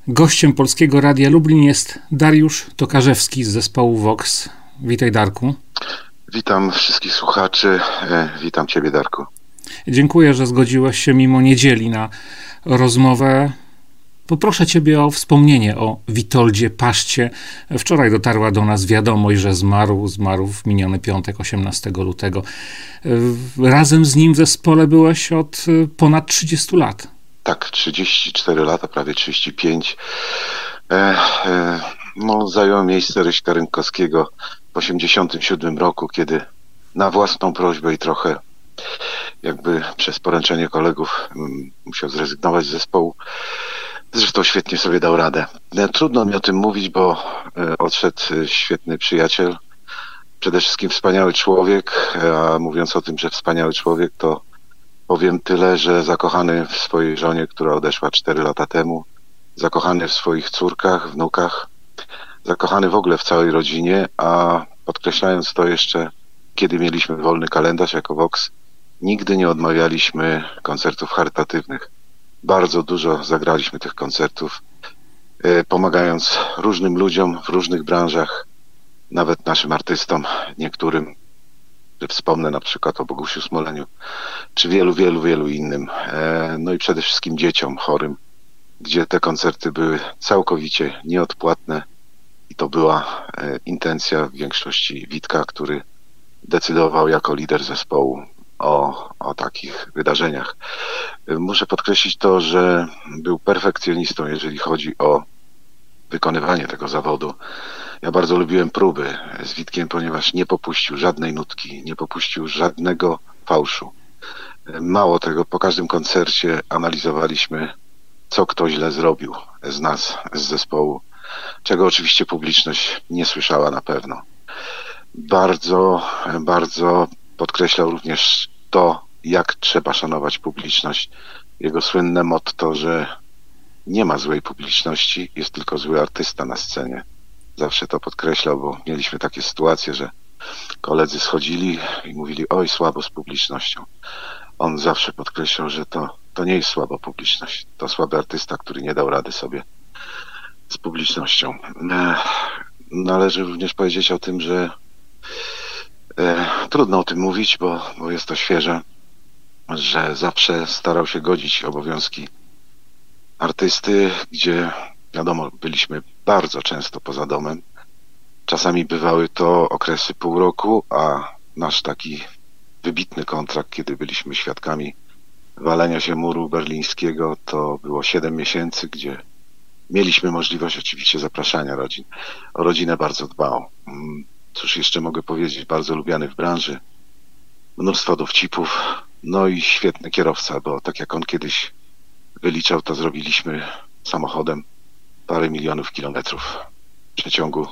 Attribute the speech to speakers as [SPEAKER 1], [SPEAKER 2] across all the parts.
[SPEAKER 1] Gościem Polskiego Radia Lublin jest Dariusz Tokarzewski z zespołu Vox. Witaj, Darku.
[SPEAKER 2] Witam wszystkich słuchaczy. Witam Ciebie, Darku.
[SPEAKER 1] Dziękuję, że zgodziłeś się mimo niedzieli na rozmowę. Poproszę Ciebie o wspomnienie o Witoldzie Paszcie. Wczoraj dotarła do nas wiadomość, że zmarł w miniony piątek, 18 lutego. Razem z nim w zespole byłeś od ponad 30 lat.
[SPEAKER 2] Tak, 34 lata, prawie 35. Zająłem miejsce Ryśka Rynkowskiego w 87 roku, kiedy na własną prośbę i trochę jakby przez poręczenie kolegów musiał zrezygnować z zespołu. Zresztą świetnie sobie dał radę. Trudno mi o tym mówić, bo odszedł świetny przyjaciel, przede wszystkim wspaniały człowiek, a mówiąc o tym, że wspaniały człowiek, to powiem tyle, że zakochany w swojej żonie, która odeszła 4 lata temu, zakochany w swoich córkach, wnukach, zakochany w ogóle w całej rodzinie, a podkreślając to jeszcze, kiedy mieliśmy wolny kalendarz jako Vox, nigdy nie odmawialiśmy koncertów charytatywnych. Bardzo dużo zagraliśmy tych koncertów, pomagając różnym ludziom w różnych branżach, nawet naszym artystom, niektórym. Wspomnę na przykład o Bogusiu Smoleniu, czy wielu innym. No i przede wszystkim dzieciom chorym, gdzie te koncerty były całkowicie nieodpłatne i to była intencja w większości Witka, który decydował jako lider zespołu o takich wydarzeniach. Muszę podkreślić to, że był perfekcjonistą, jeżeli chodzi o wykonywanie tego zawodu. Ja bardzo lubiłem próby z Witkiem, ponieważ nie popuścił żadnej nutki, nie popuścił żadnego fałszu. Mało tego, po każdym koncercie analizowaliśmy, co kto źle zrobił z nas, z zespołu, czego oczywiście publiczność nie słyszała na pewno. Bardzo podkreślał również to, jak trzeba szanować publiczność. Jego słynne motto, że nie ma złej publiczności, jest tylko zły artysta na scenie. Zawsze to podkreślał, bo mieliśmy takie sytuacje, że koledzy schodzili i mówili, oj, słabo z publicznością. On zawsze podkreślał, że to nie jest słaba publiczność, to słaby artysta, który nie dał rady sobie z publicznością. Należy również powiedzieć o tym, że trudno o tym mówić, bo jest to świeże, że zawsze starał się godzić obowiązki artysty, gdzie wiadomo, byliśmy bardzo często poza domem. Czasami bywały to okresy pół roku, a nasz taki wybitny kontrakt, kiedy byliśmy świadkami walenia się muru berlińskiego, to było 7 miesięcy, gdzie mieliśmy możliwość oczywiście zapraszania rodzin. O rodzinę bardzo dbał. Cóż jeszcze mogę powiedzieć, bardzo lubiany w branży. Mnóstwo dowcipów, no i świetny kierowca, bo tak jak on kiedyś wyliczał, to zrobiliśmy samochodem parę milionów kilometrów w przeciągu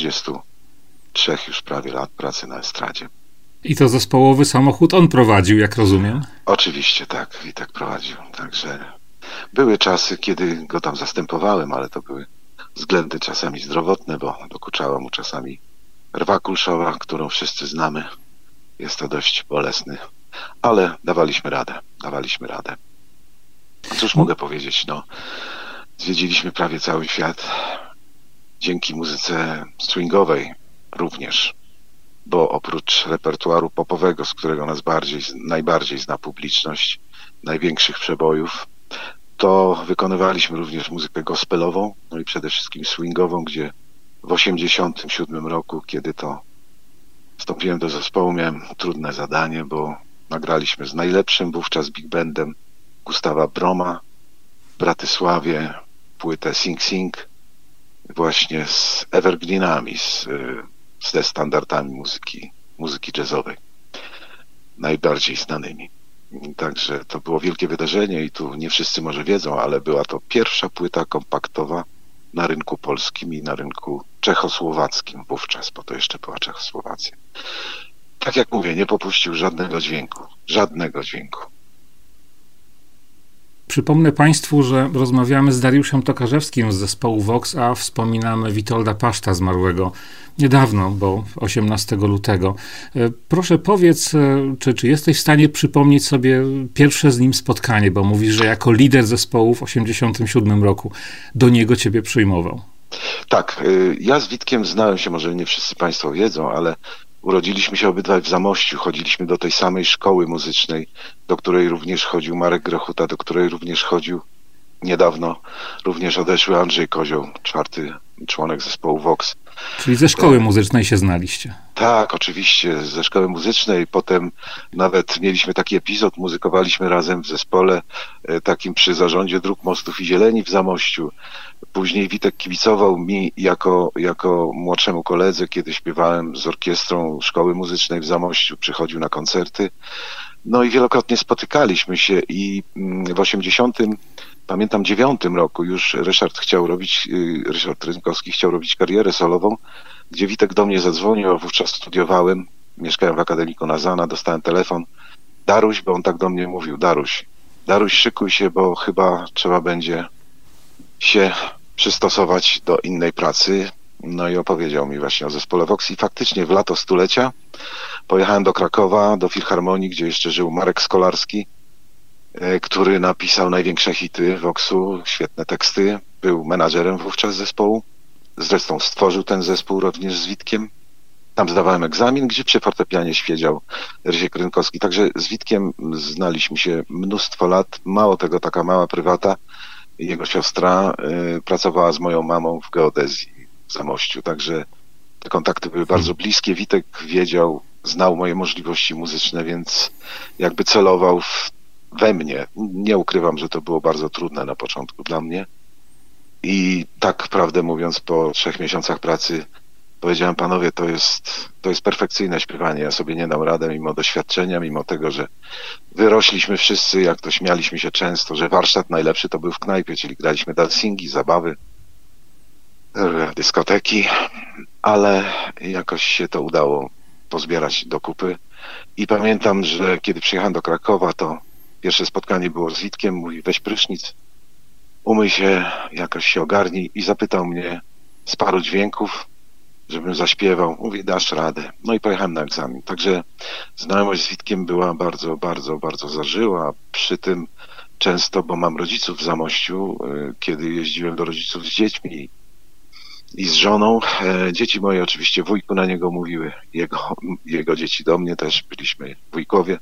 [SPEAKER 2] 43 już prawie lat pracy na estradzie.
[SPEAKER 1] I to zespołowy samochód on prowadził, jak rozumiem?
[SPEAKER 2] Oczywiście tak, Witek prowadził. Także były czasy, kiedy go tam zastępowałem, ale to były względy czasami zdrowotne, bo dokuczała mu czasami rwa kulszowa, którą wszyscy znamy. Jest to dość bolesny, ale dawaliśmy radę. Cóż mogę powiedzieć, zwiedziliśmy prawie cały świat dzięki muzyce swingowej również, bo oprócz repertuaru popowego, z którego nas najbardziej zna publiczność, największych przebojów, to wykonywaliśmy również muzykę gospelową, no i przede wszystkim swingową, gdzie w 87 roku, kiedy to wstąpiłem do zespołu, miałem trudne zadanie, bo nagraliśmy z najlepszym wówczas big bandem Gustawa Broma w Bratysławie płytę Sing Sing właśnie z evergreenami, ze standardami muzyki jazzowej, najbardziej znanymi. Także to było wielkie wydarzenie i tu nie wszyscy może wiedzą, ale była to pierwsza płyta kompaktowa na rynku polskim i na rynku czechosłowackim wówczas, bo to jeszcze była Czechosłowacja. Tak jak mówię, nie popuścił żadnego dźwięku.
[SPEAKER 1] Przypomnę Państwu, że rozmawiamy z Dariuszem Tokarzewskim z zespołu Vox, a wspominamy Witolda Paszta, zmarłego niedawno, bo 18 lutego. Proszę powiedz, czy jesteś w stanie przypomnieć sobie pierwsze z nim spotkanie, bo mówisz, że jako lider zespołu w 87 roku do niego ciebie przyjmował.
[SPEAKER 2] Tak, ja z Witkiem znałem się, może nie wszyscy Państwo wiedzą, ale urodziliśmy się obydwaj w Zamościu, chodziliśmy do tej samej szkoły muzycznej, do której również chodził Marek Grechuta, do której również chodził niedawno, również odeszły Andrzej Kozioł, 4. członek zespołu Vox.
[SPEAKER 1] Czyli ze szkoły muzycznej się znaliście.
[SPEAKER 2] Tak, oczywiście, ze szkoły muzycznej. Potem nawet mieliśmy taki epizod, muzykowaliśmy razem w zespole takim przy zarządzie Dróg, Mostów i Zieleni w Zamościu. Później Witek kibicował mi jako młodszemu koledze, kiedy śpiewałem z orkiestrą szkoły muzycznej w Zamościu, przychodził na koncerty. No i wielokrotnie spotykaliśmy się i w 89 roku już Ryszard Rynkowski chciał robić karierę solową, gdzie Witek do mnie zadzwonił, a wówczas studiowałem, mieszkałem w Akademiku Nazana, dostałem telefon. Daruś, bo on tak do mnie mówił, Daruś, szykuj się, bo chyba trzeba będzie się przystosować do innej pracy. No i opowiedział mi właśnie o zespole Vox i faktycznie w lato stulecia pojechałem do Krakowa, do Filharmonii, gdzie jeszcze żył Marek Skolarski, który napisał największe hity Voxu, świetne teksty, był menadżerem wówczas zespołu, zresztą stworzył ten zespół również z Witkiem. Tam zdawałem egzamin, gdzie przy fortepianie siedział Rysiek Rynkowski, także z Witkiem znaliśmy się mnóstwo lat, mało tego, taka mała prywata. Jego siostra pracowała z moją mamą w geodezji w Zamościu, także te kontakty były bardzo bliskie. Witek wiedział, znał moje możliwości muzyczne, więc jakby celował we mnie. Nie ukrywam, że to było bardzo trudne na początku dla mnie. I tak prawdę mówiąc, po 3 miesiącach pracy powiedziałem, panowie, to jest perfekcyjne śpiewanie, ja sobie nie dam radę mimo doświadczenia, mimo tego, że wyrośliśmy wszyscy, jak to śmialiśmy się często, że warsztat najlepszy to był w knajpie, czyli graliśmy dancingi, zabawy, dyskoteki, ale jakoś się to udało pozbierać do kupy. I pamiętam, że kiedy przyjechałem do Krakowa, to pierwsze spotkanie było z Witkiem, mówi, weź prysznic, umyj się, jakoś się ogarnij i zapytał mnie z paru dźwięków, żebym zaśpiewał. Mówi, dasz radę. No i pojechałem na egzamin. Także znajomość z Witkiem była bardzo, bardzo, bardzo zażyła. Przy tym często, bo mam rodziców w Zamościu, kiedy jeździłem do rodziców z dziećmi i z żoną, dzieci moje oczywiście wujku na niego mówiły, jego dzieci do mnie też, byliśmy wujkowie,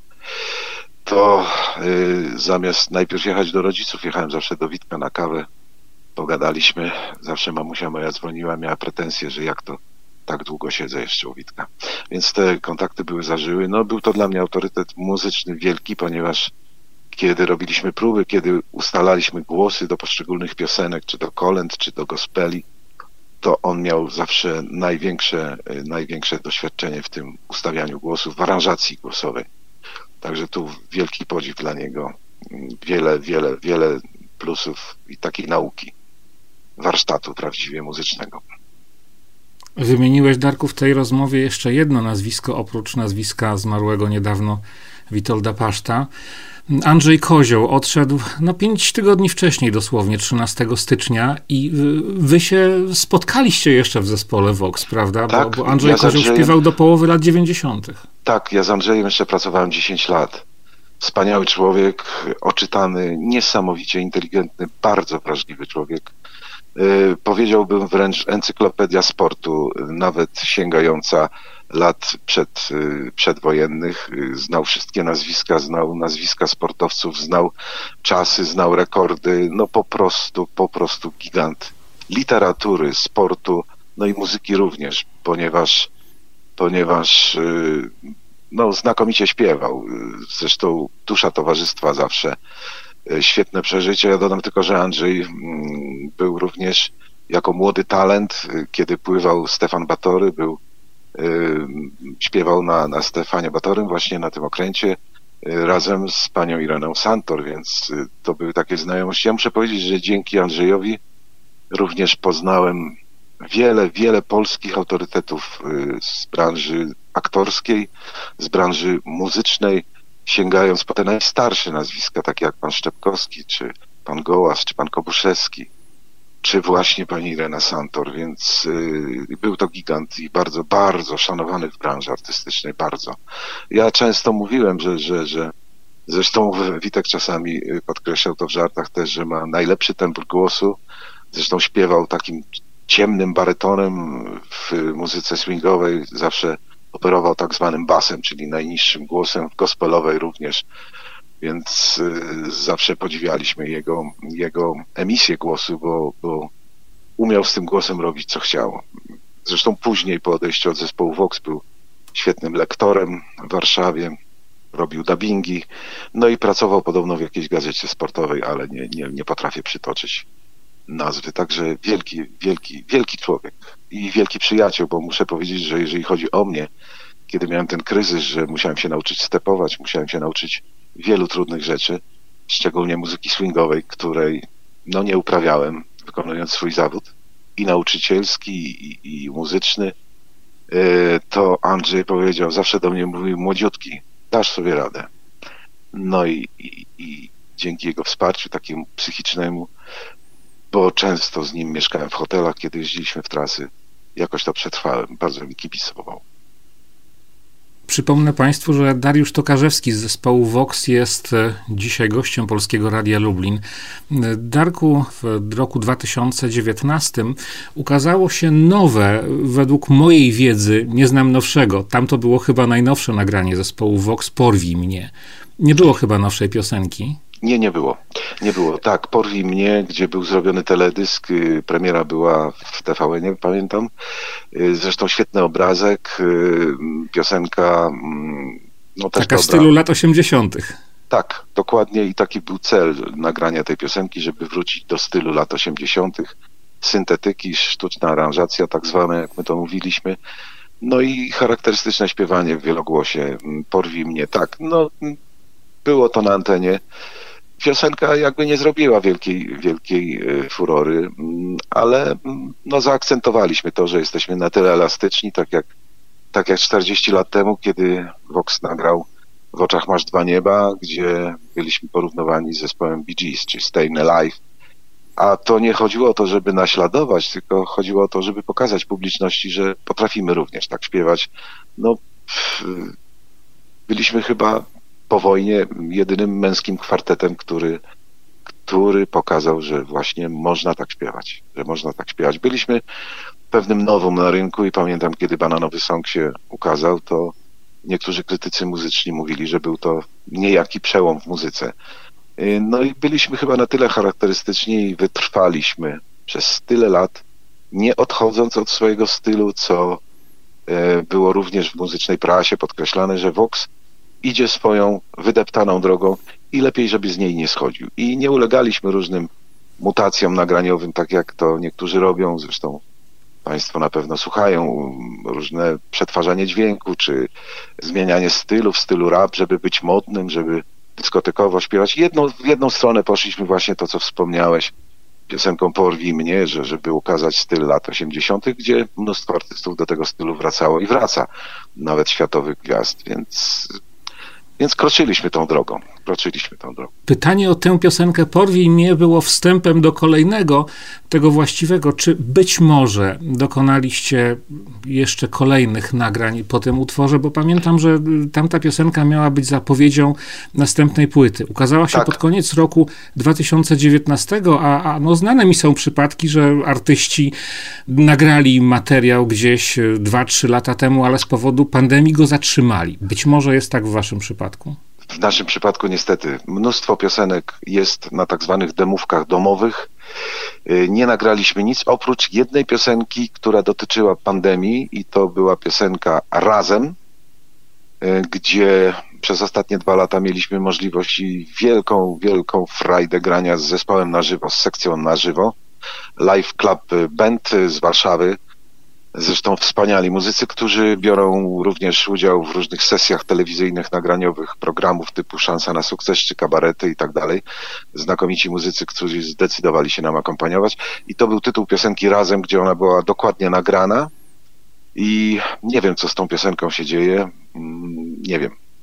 [SPEAKER 2] to zamiast najpierw jechać do rodziców, jechałem zawsze do Witka na kawę, pogadaliśmy, zawsze mamusia moja dzwoniła, miała pretensje, że jak to tak długo siedzę jeszcze u Witka. Więc te kontakty były zażyły. No był to dla mnie autorytet muzyczny wielki, ponieważ kiedy robiliśmy próby, kiedy ustalaliśmy głosy do poszczególnych piosenek, czy do kolęd, czy do gospeli, to on miał zawsze największe doświadczenie w tym ustawianiu głosów, w aranżacji głosowej. Także tu wielki podziw dla niego. Wiele plusów i takiej nauki, warsztatu prawdziwie muzycznego.
[SPEAKER 1] Wymieniłeś, Darku, w tej rozmowie jeszcze jedno nazwisko, oprócz nazwiska zmarłego niedawno Witolda Paszta. Andrzej Kozioł odszedł 5 tygodni wcześniej, dosłownie 13 stycznia i wy się spotkaliście jeszcze w zespole Vox, prawda?
[SPEAKER 2] Tak,
[SPEAKER 1] bo Andrzej Kozioł śpiewał do połowy lat 90.
[SPEAKER 2] Tak, ja z Andrzejem jeszcze pracowałem 10 lat. Wspaniały człowiek, oczytany, niesamowicie inteligentny, bardzo wrażliwy człowiek. Powiedziałbym wręcz encyklopedia sportu, nawet sięgająca lat przedwojennych. Znał wszystkie nazwiska, znał nazwiska sportowców, znał czasy, znał rekordy. No po prostu gigant literatury, sportu, no i muzyki również, ponieważ znakomicie śpiewał. Zresztą dusza towarzystwa zawsze. Świetne przeżycie. Ja dodam tylko, że Andrzej był również jako młody talent, kiedy pływał Stefan Batory, śpiewał na Stefanie Batorym, właśnie na tym okręcie, razem z panią Ireną Santor, więc to były takie znajomości. Ja muszę powiedzieć, że dzięki Andrzejowi również poznałem wiele polskich autorytetów z branży aktorskiej, z branży muzycznej. sięgając po te najstarsze nazwiska, takie jak pan Szczepkowski, czy pan Gołas, czy pan Kobuszewski, czy właśnie pani Irena Santor, więc był to gigant i bardzo, bardzo szanowany w branży artystycznej, bardzo. Ja często mówiłem, że zresztą Witek czasami podkreślał to w żartach też, że ma najlepszy tembr głosu, zresztą śpiewał takim ciemnym barytonem w muzyce swingowej, zawsze operował tak zwanym basem, czyli najniższym głosem, w gospelowej również, więc zawsze podziwialiśmy jego emisję głosu, bo umiał z tym głosem robić co chciał. Zresztą później po odejściu od zespołu Vox był świetnym lektorem w Warszawie, robił dubbingi, no i pracował podobno w jakiejś gazecie sportowej, ale nie potrafię przytoczyć nazwy. Także wielki człowiek i wielki przyjaciel, bo muszę powiedzieć, że jeżeli chodzi o mnie, kiedy miałem ten kryzys, że musiałem się nauczyć stepować, musiałem się nauczyć wielu trudnych rzeczy, szczególnie muzyki swingowej, której nie uprawiałem, wykonując swój zawód i nauczycielski, i muzyczny, to Andrzej powiedział, zawsze do mnie mówił, młodziutki, dasz sobie radę. No i dzięki jego wsparciu takiemu psychicznemu, bo często z nim mieszkałem w hotelach, kiedy jeździliśmy w trasy, jakoś to przetrwałem, bardzo mi kibicował.
[SPEAKER 1] Przypomnę Państwu, że Dariusz Tokarzewski z zespołu Vox jest dzisiaj gościem Polskiego Radia Lublin. Darku, w roku 2019 ukazało się nowe, według mojej wiedzy, nie znam nowszego, tam to było chyba najnowsze nagranie zespołu Vox, Porwij mnie. Nie było chyba nowszej piosenki?
[SPEAKER 2] Nie było. Nie było. Tak, Porwij mnie, gdzie był zrobiony teledysk, premiera była w TVN-ie, pamiętam. Zresztą świetny obrazek, piosenka...
[SPEAKER 1] Taka w stylu lat 80.
[SPEAKER 2] Tak, dokładnie i taki był cel nagrania tej piosenki, żeby wrócić do stylu lat 80. Syntetyki, sztuczna aranżacja tak zwane, jak my to mówiliśmy. No i charakterystyczne śpiewanie w wielogłosie. Porwij mnie, tak. Było to na antenie. Piosenka jakby nie zrobiła wielkiej furory, ale zaakcentowaliśmy to, że jesteśmy na tyle elastyczni, tak jak 40 lat temu, kiedy Vox nagrał W oczach masz dwa nieba, gdzie byliśmy porównywani z zespołem Bee Gees, czy Stayin' Alive. A to nie chodziło o to, żeby naśladować, tylko chodziło o to, żeby pokazać publiczności, że potrafimy również tak śpiewać. Byliśmy chyba po wojnie jedynym męskim kwartetem, który pokazał, że właśnie można tak śpiewać, Byliśmy pewnym nowym na rynku i pamiętam, kiedy Bananowy Song się ukazał, to niektórzy krytycy muzyczni mówili, że był to niejaki przełom w muzyce. No i byliśmy chyba na tyle charakterystyczni i wytrwaliśmy przez tyle lat, nie odchodząc od swojego stylu, co było również w muzycznej prasie podkreślane, że Vox idzie swoją wydeptaną drogą i lepiej, żeby z niej nie schodził. I nie ulegaliśmy różnym mutacjom nagraniowym, tak jak to niektórzy robią. Zresztą Państwo na pewno słuchają różne przetwarzanie dźwięku, czy zmienianie stylu w stylu rap, żeby być modnym, żeby dyskotekowo śpiewać. W jedną stronę poszliśmy właśnie to, co wspomniałeś, piosenką Porwij mnie, żeby ukazać styl lat 80., gdzie mnóstwo artystów do tego stylu wracało i wraca, nawet światowych gwiazd, więc kroczyliśmy tą drogą.
[SPEAKER 1] Pytanie o tę piosenkę Porwij mnie było wstępem do kolejnego, tego właściwego. Czy być może dokonaliście jeszcze kolejnych nagrań po tym utworze? Bo pamiętam, że tamta piosenka miała być zapowiedzią następnej płyty. Ukazała się pod koniec roku 2019, a znane mi są przypadki, że artyści nagrali materiał gdzieś 2-3 lata temu, ale z powodu pandemii go zatrzymali. Być może jest tak w waszym przypadku?
[SPEAKER 2] W naszym przypadku niestety mnóstwo piosenek jest na tak zwanych demówkach domowych. Nie nagraliśmy nic oprócz jednej piosenki, która dotyczyła pandemii i to była piosenka Razem, gdzie przez ostatnie 2 lata mieliśmy możliwość i wielką frajdę grania z zespołem na żywo, z sekcją na żywo. Live Club Band z Warszawy. Zresztą wspaniali muzycy, którzy biorą również udział w różnych sesjach telewizyjnych, nagraniowych, programów typu Szansa na sukces czy kabarety i tak dalej. Znakomici muzycy, którzy zdecydowali się nam akompaniować. I to był tytuł piosenki Razem, gdzie ona była dokładnie nagrana. I nie wiem, co z tą piosenką się dzieje. Nie wiem.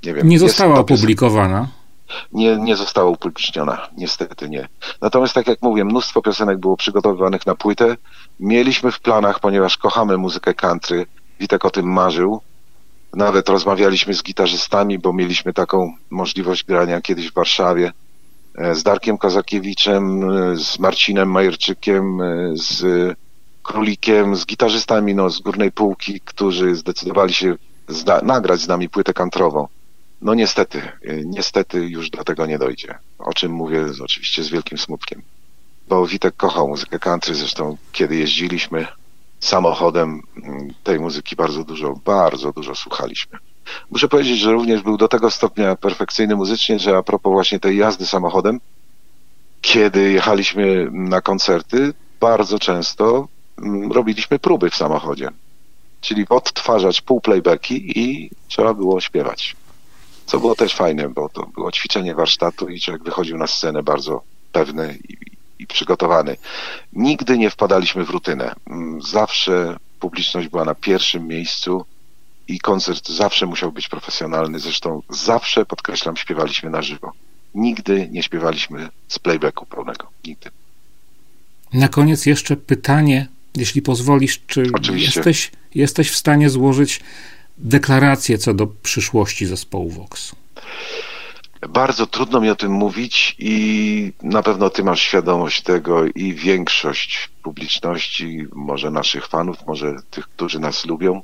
[SPEAKER 2] Nie wiem.
[SPEAKER 1] Nie została opublikowana.
[SPEAKER 2] Nie została upubliczniona, niestety nie. Natomiast tak jak mówię, mnóstwo piosenek było przygotowywanych na płytę. Mieliśmy w planach, ponieważ kochamy muzykę country, Witek o tym marzył. Nawet rozmawialiśmy z gitarzystami, bo mieliśmy taką możliwość grania kiedyś w Warszawie z Darkiem Kozakiewiczem, z Marcinem Majerczykiem, z Królikiem, z gitarzystami z górnej półki, którzy zdecydowali się nagrać z nami płytę kantrową. No niestety już do tego nie dojdzie. O czym mówię oczywiście z wielkim smutkiem. Bo Witek kochał muzykę country, zresztą kiedy jeździliśmy samochodem, tej muzyki bardzo dużo słuchaliśmy. Muszę powiedzieć, że również był do tego stopnia perfekcyjny muzycznie, że a propos właśnie tej jazdy samochodem, kiedy jechaliśmy na koncerty, bardzo często robiliśmy próby w samochodzie. Czyli odtwarzać pół playbacki i trzeba było śpiewać. Co było też fajne, bo to było ćwiczenie warsztatu i człowiek wychodził na scenę bardzo pewny i przygotowany. Nigdy nie wpadaliśmy w rutynę. Zawsze publiczność była na pierwszym miejscu i koncert zawsze musiał być profesjonalny. Zresztą zawsze, podkreślam, śpiewaliśmy na żywo. Nigdy nie śpiewaliśmy z playbacku pełnego. Nigdy.
[SPEAKER 1] Na koniec jeszcze pytanie, jeśli pozwolisz, czy jesteś w stanie złożyć deklarację co do przyszłości zespołu Vox?
[SPEAKER 2] Bardzo trudno mi o tym mówić i na pewno ty masz świadomość tego i większość publiczności, może naszych fanów, może tych, którzy nas lubią.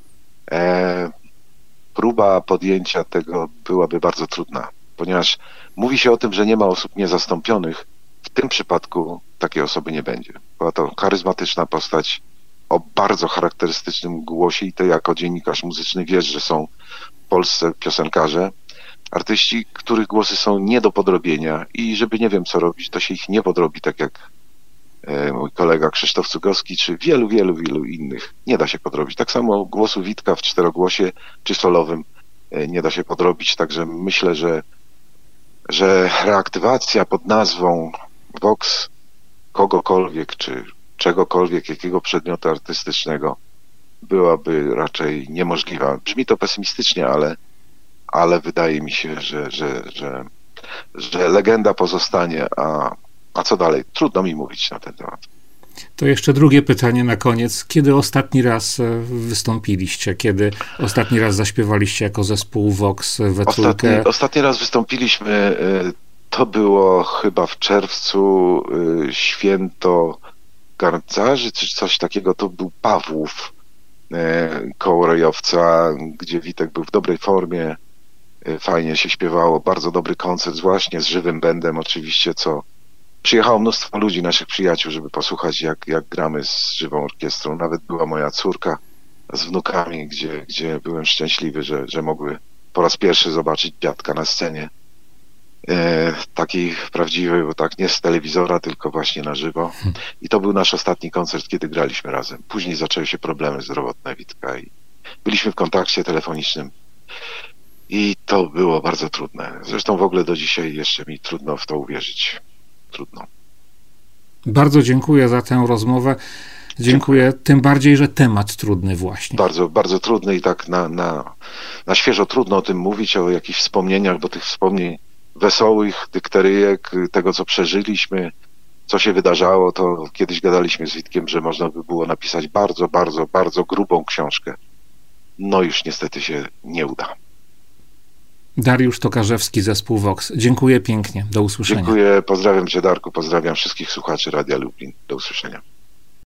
[SPEAKER 2] Próba podjęcia tego byłaby bardzo trudna, ponieważ mówi się o tym, że nie ma osób niezastąpionych. W tym przypadku takiej osoby nie będzie. Była to charyzmatyczna postać o bardzo charakterystycznym głosie i ty jako dziennikarz muzyczny wiesz, że są w Polsce piosenkarze, artyści, których głosy są nie do podrobienia i żeby nie wiem co robić, to się ich nie podrobi, tak jak mój kolega Krzysztof Cugowski, czy wielu innych. Nie da się podrobić. Tak samo głosu Witka w czterogłosie czy solowym nie da się podrobić, także myślę, że reaktywacja pod nazwą Vox kogokolwiek, czy czegokolwiek, jakiego przedmiotu artystycznego byłaby raczej niemożliwa. Brzmi to pesymistycznie, ale wydaje mi się, że legenda pozostanie, a co dalej? Trudno mi mówić na ten temat.
[SPEAKER 1] To jeszcze drugie pytanie na koniec. Kiedy ostatni raz wystąpiliście? Kiedy ostatni raz zaśpiewaliście jako zespół Vox we trójkę?
[SPEAKER 2] Ostatni raz wystąpiliśmy, to było chyba w czerwcu, święto garncarzy, czy coś takiego, to był Pawłów koło Rejowca, gdzie Witek był w dobrej formie, fajnie się śpiewało, bardzo dobry koncert, właśnie z żywym bandem oczywiście, co przyjechało mnóstwo ludzi, naszych przyjaciół, żeby posłuchać jak gramy z żywą orkiestrą. Nawet była moja córka z wnukami, gdzie byłem szczęśliwy, że mogły po raz pierwszy zobaczyć dziadka na scenie. Taki prawdziwy, bo tak nie z telewizora, tylko właśnie na żywo. I to był nasz ostatni koncert, kiedy graliśmy razem. Później zaczęły się problemy zdrowotne Witka i byliśmy w kontakcie telefonicznym. I to było bardzo trudne. Zresztą w ogóle do dzisiaj jeszcze mi trudno w to uwierzyć. Trudno.
[SPEAKER 1] Bardzo dziękuję za tę rozmowę. Dziękuję. Tym bardziej, że temat trudny właśnie.
[SPEAKER 2] Bardzo, bardzo trudny i tak na świeżo trudno o tym mówić, o jakichś wspomnieniach, bo tych wspomnień wesołych, dykteryjek, tego co przeżyliśmy, co się wydarzało, to kiedyś gadaliśmy z Witkiem, że można by było napisać bardzo grubą książkę. No już niestety się nie uda.
[SPEAKER 1] Dariusz Tokarzewski, zespół Vox. Dziękuję pięknie. Do usłyszenia.
[SPEAKER 2] Dziękuję, pozdrawiam cię Darku, pozdrawiam wszystkich słuchaczy Radia Lublin. Do usłyszenia.